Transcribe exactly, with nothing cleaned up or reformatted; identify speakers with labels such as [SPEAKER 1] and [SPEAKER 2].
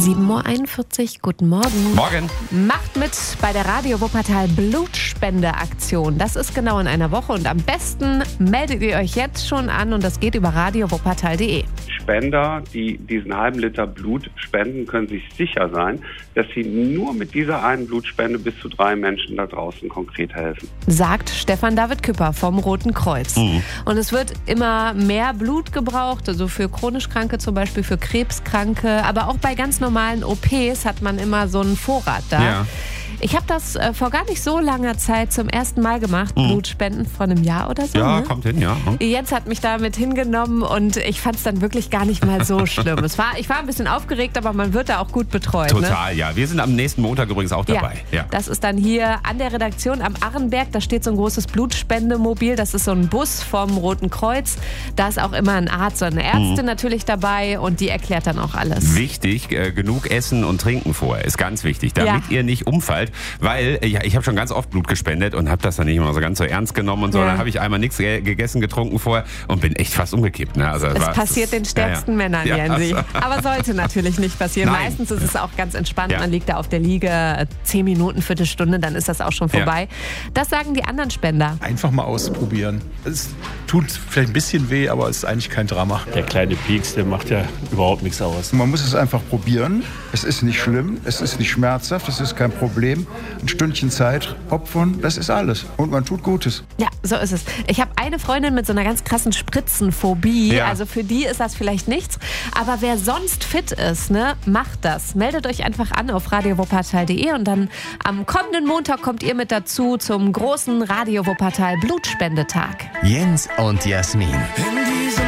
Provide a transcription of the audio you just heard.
[SPEAKER 1] sieben Uhr einundvierzig, guten Morgen.
[SPEAKER 2] Morgen.
[SPEAKER 1] Macht mit bei der Radio Wuppertal Blutspendeaktion. Das ist genau in einer Woche und am besten meldet ihr euch jetzt schon an und das geht über radio wuppertal punkt de.
[SPEAKER 3] Spender, die diesen halben Liter Blut spenden, können sich sicher sein, dass sie nur mit dieser einen Blutspende bis zu drei Menschen da draußen konkret helfen.
[SPEAKER 1] Sagt Stefan David Küpper vom Roten Kreuz. Mhm. Und es wird immer mehr Blut gebraucht, also für chronisch Kranke zum Beispiel, für Krebskranke, aber auch bei ganz normalen O Ps hat man immer so einen Vorrat da. Ja. Ich habe das äh, vor gar nicht so langer Zeit zum ersten Mal gemacht, mhm. Blutspenden, vor einem Jahr oder so.
[SPEAKER 2] Ja,
[SPEAKER 1] ne?
[SPEAKER 2] kommt hin, ja. Mhm.
[SPEAKER 1] Jens hat mich damit hingenommen und ich fand es dann wirklich gar nicht mal so schlimm. Es war, ich war ein bisschen aufgeregt, aber man wird da auch gut betreut.
[SPEAKER 2] Total,
[SPEAKER 1] ne?
[SPEAKER 2] ja. Wir sind am nächsten Montag übrigens auch dabei.
[SPEAKER 1] Ja,
[SPEAKER 2] ja.
[SPEAKER 1] Das ist dann hier an der Redaktion am Arrenberg. Da steht so ein großes Blutspendemobil. Das ist so ein Bus vom Roten Kreuz. Da ist auch immer ein Arzt oder eine Ärztin mhm. natürlich dabei und die erklärt dann auch alles.
[SPEAKER 2] Wichtig, äh, genug essen und trinken vorher ist ganz wichtig, damit
[SPEAKER 1] ja.
[SPEAKER 2] ihr nicht umfallt, weil ja, ich habe schon ganz oft Blut gespendet und habe das dann nicht immer so ganz so ernst genommen und so. Ja. Da habe ich einmal nichts ge- gegessen, getrunken vorher und bin echt fast umgekippt. Ne? Also,
[SPEAKER 1] es
[SPEAKER 2] war,
[SPEAKER 1] passiert
[SPEAKER 2] das,
[SPEAKER 1] den stärksten
[SPEAKER 2] ja, ja.
[SPEAKER 1] Männern,
[SPEAKER 2] ja,
[SPEAKER 1] Jensi.
[SPEAKER 2] also.
[SPEAKER 1] Aber sollte natürlich nicht passieren.
[SPEAKER 2] Nein.
[SPEAKER 1] Meistens ist es auch ganz entspannt.
[SPEAKER 2] Ja.
[SPEAKER 1] Man liegt da auf der Liege, zehn Minuten, Viertelstunde, dann ist das auch schon vorbei. Ja. Das sagen die anderen Spender.
[SPEAKER 4] Einfach mal ausprobieren. Es tut vielleicht ein bisschen weh, aber es ist eigentlich kein Drama.
[SPEAKER 5] Der kleine Pieks, der macht ja überhaupt nichts aus.
[SPEAKER 6] Man muss es einfach probieren. Es ist nicht schlimm, es ist nicht schmerzhaft, es ist kein Problem. Ein Stündchen Zeit opfern, das ist alles. Und man tut Gutes.
[SPEAKER 1] Ja, so ist es. Ich habe eine Freundin mit so einer ganz krassen Spritzenphobie.
[SPEAKER 2] Ja.
[SPEAKER 1] Also für die ist das vielleicht nichts. Aber wer sonst fit ist, ne, macht das. Meldet euch einfach an auf radio wuppertal punkt de und dann am kommenden Montag kommt ihr mit dazu zum großen Radio Wuppertal Blutspendetag.
[SPEAKER 7] Jens und Jasmin.
[SPEAKER 8] In dieser